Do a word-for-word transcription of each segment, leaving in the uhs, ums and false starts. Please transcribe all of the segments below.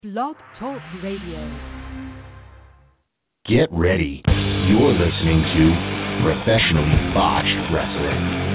Blog Talk Radio. Get ready. You're listening to Professionally Botched Wrestling.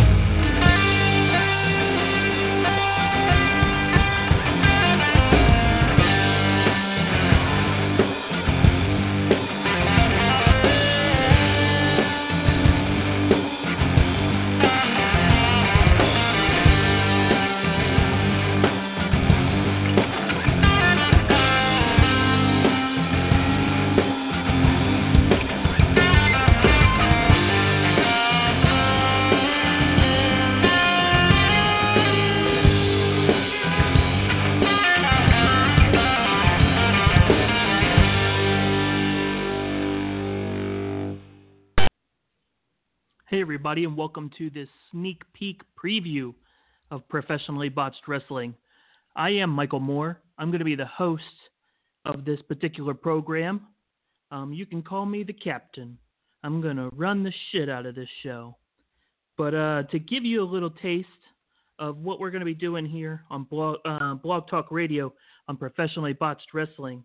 Hey everybody, and welcome to this sneak peek preview of Professionally Botched Wrestling. I am Michael Moore. I'm going to be the host of this particular program. Um, you can call me the captain. I'm going to run the shit out of this show. But uh, to give you a little taste of what we're going to be doing here on Blog, uh, Blog Talk Radio on Professionally Botched Wrestling,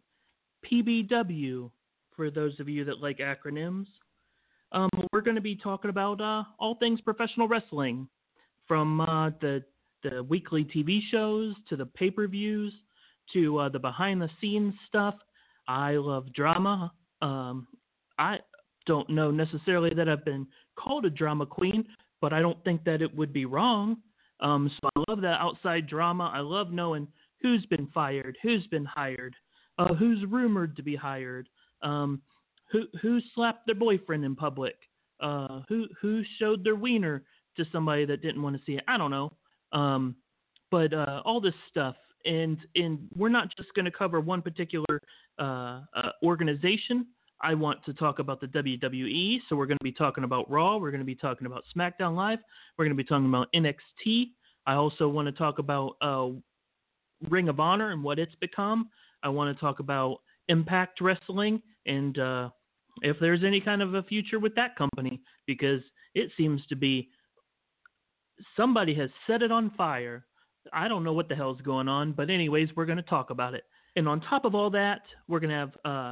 P B W, for those of you that like acronyms. Um, we're going to be talking about uh, all things professional wrestling, from uh, the the weekly T V shows to the pay-per-views to uh, the behind-the-scenes stuff. I love drama. Um, I don't know necessarily that I've been called a drama queen, but I don't think that it would be wrong. Um, so I love that outside drama. I love knowing who's been fired, who's been hired, uh, who's rumored to be hired. Um, Who who slapped their boyfriend in public? Uh, who who showed their wiener to somebody that didn't want to see it? I don't know. Um, but uh, all this stuff, and and we're not just going to cover one particular uh, uh, organization. I want to talk about the W W E, so we're going to be talking about Raw. We're going to be talking about SmackDown Live. We're going to be talking about N X T. I also want to talk about uh, Ring of Honor and what it's become. I want to talk about Impact Wrestling and uh, if there's any kind of a future with that company, because it seems to be somebody has set it on fire. I don't know what the hell's going on, but anyways, we're going to talk about it. And on top of all that, we're going to have uh,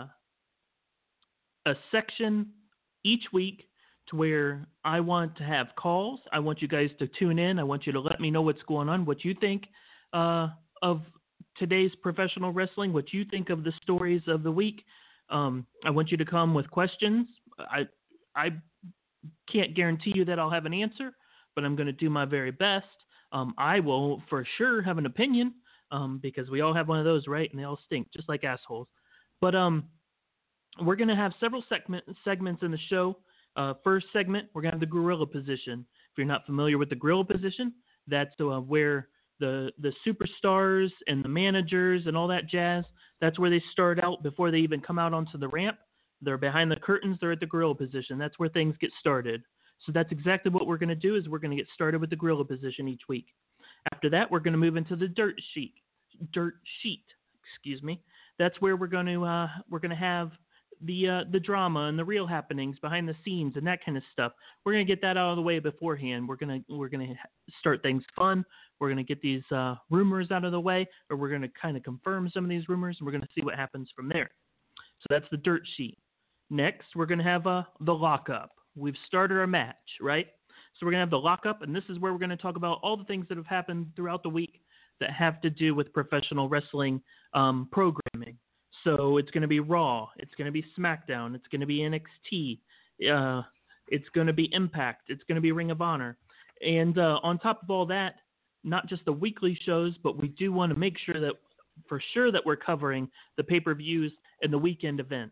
a section each week to where I want to have calls. I want you guys to tune in. I want you to let me know what's going on, what you think uh, of today's professional wrestling, what you think of the stories of the week. Um, I want you to come with questions. I I can't guarantee you that I'll have an answer, but I'm going to do my very best. Um, I will for sure have an opinion um, because we all have one of those, right? And they all stink, just like assholes. But um, we're going to have several segment, segments in the show. Uh, first segment, we're going to have the gorilla position. If you're not familiar with the gorilla position, that's uh, where the the superstars and the managers and all that jazz, that's where they start out before they even come out onto the ramp. They're behind the curtains. They're at the gorilla position. That's where things get started. So that's exactly what we're going to do is we're going to get started with the gorilla position each week. After that, we're going to move into the dirt sheet. Dirt sheet, excuse me. That's where we're going to uh, we're going to have the uh, the drama and the real happenings behind the scenes and that kind of stuff. We're going to get that out of the way beforehand. We're going to we're going to start things fun. We're going to get these uh, rumors out of the way, or we're going to kind of confirm some of these rumors, and we're going to see what happens from there. So that's the dirt sheet. Next, we're going to have uh, the lockup. We've started our match, right? So we're going to have the lockup, and this is where we're going to talk about all the things that have happened throughout the week that have to do with professional wrestling um, programming. So it's going to be Raw, it's going to be SmackDown, it's going to be N X T, uh, it's going to be Impact, it's going to be Ring of Honor. And uh, on top of all that, not just the weekly shows, but we do want to make sure that for sure that we're covering the pay-per-views and the weekend events.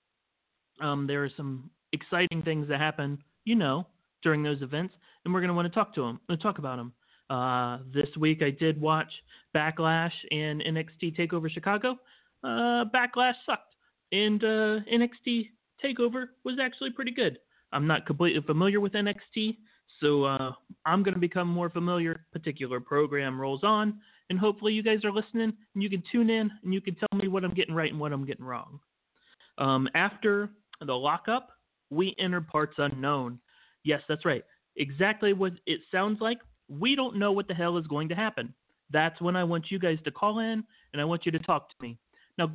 Um, there are some exciting things that happen, you know, during those events, and we're going to want to talk to them, uh, talk about them. Uh, this week I did watch Backlash and N X T TakeOver Chicago. Uh, Backlash sucked, and uh, N X T TakeOver was actually pretty good. I'm not completely familiar with N X T, so uh, I'm going to become more familiar. Particular program rolls on, and hopefully you guys are listening, and you can tune in, and you can tell me what I'm getting right and what I'm getting wrong. Um, after the lockup, we enter parts unknown. Yes, that's right. Exactly what it sounds like. We don't know what the hell is going to happen. That's when I want you guys to call in, and I want you to talk to me. Now,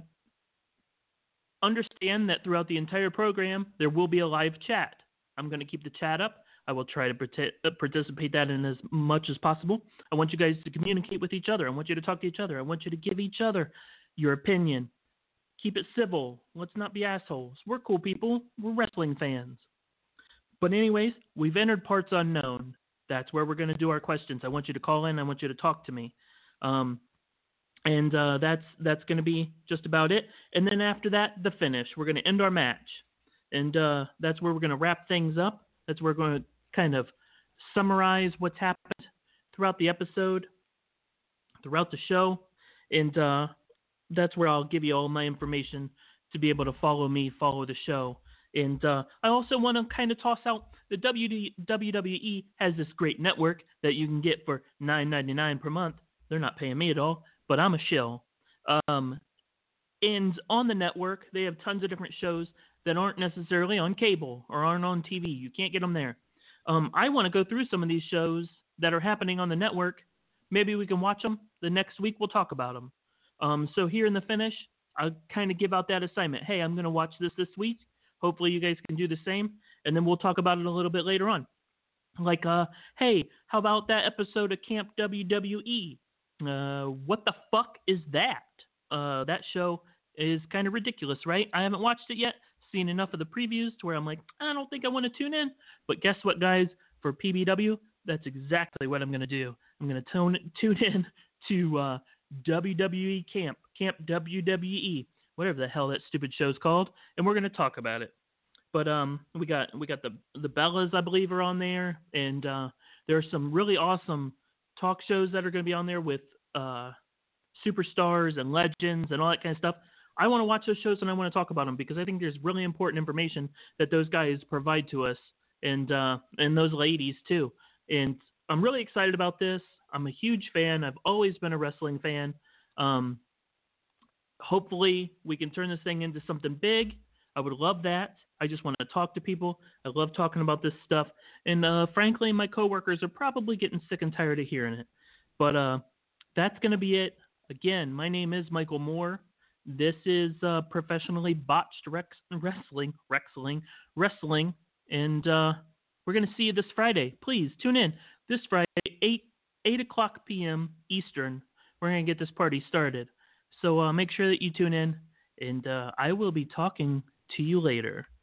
understand that throughout the entire program, there will be a live chat. I'm going to keep the chat up. I will try to partic- uh, participate that in as much as possible. I want you guys to communicate with each other. I want you to talk to each other. I want you to give each other your opinion. Keep it civil. Let's not be assholes. We're cool people. We're wrestling fans. But anyways, we've entered parts unknown. That's where we're going to do our questions. I want you to call in. I want you to talk to me. Um, and uh, that's that's going to be just about it. And then after that, the finish. We're going to end our match. And uh, that's where we're going to wrap things up. That's where we're going to kind of summarize what's happened throughout the episode, throughout the show. And uh, that's where I'll give you all my information to be able to follow me, follow the show. And uh, I also want to kind of toss out the W W E has this great network that you can get for nine ninety-nine per month. They're not paying me at all, but I'm a shill. Um, and on the network, they have tons of different shows that aren't necessarily on cable or aren't on T V. You can't get them there. Um, I want to go through some of these shows that are happening on the network. Maybe we can watch them. The next week we'll talk about them. Um, so here in the finish, I'll kind of give out that assignment. Hey, I'm going to watch this this week. Hopefully you guys can do the same. And then we'll talk about it a little bit later on. Like, uh, hey, how about that episode of Camp W W E? Uh, what the fuck is that? Uh, that show is kind of ridiculous, right? I haven't watched it yet. Seen enough of the previews to where I'm like, I don't think I want to tune in. But guess what, guys? For P B W, that's exactly what I'm going to do. I'm going to tune tune in to uh, W W E Camp, Camp W W E, whatever the hell that stupid show's called, and we're going to talk about it. But um, we got we got the the Bellas, I believe, are on there, and uh, there are some really awesome talk shows that are going to be on there with uh, superstars and legends and all that kind of stuff. I want to watch those shows and I want to talk about them because I think there's really important information that those guys provide to us and uh, and those ladies too. And I'm really excited about this. I'm a huge fan. I've always been a wrestling fan. Um, hopefully we can turn this thing into something big. I would love that. I just want to talk to people. I love talking about this stuff. And uh, frankly, my coworkers are probably getting sick and tired of hearing it. But uh, that's going to be it. Again, my name is Michael Moore. This is uh, professionally botched rex- wrestling, wrestling, wrestling, and uh, we're going to see you this Friday. Please tune in this Friday, eight eight o'clock p.m. Eastern. We're going to get this party started. So uh, make sure that you tune in, and uh, I will be talking to you later.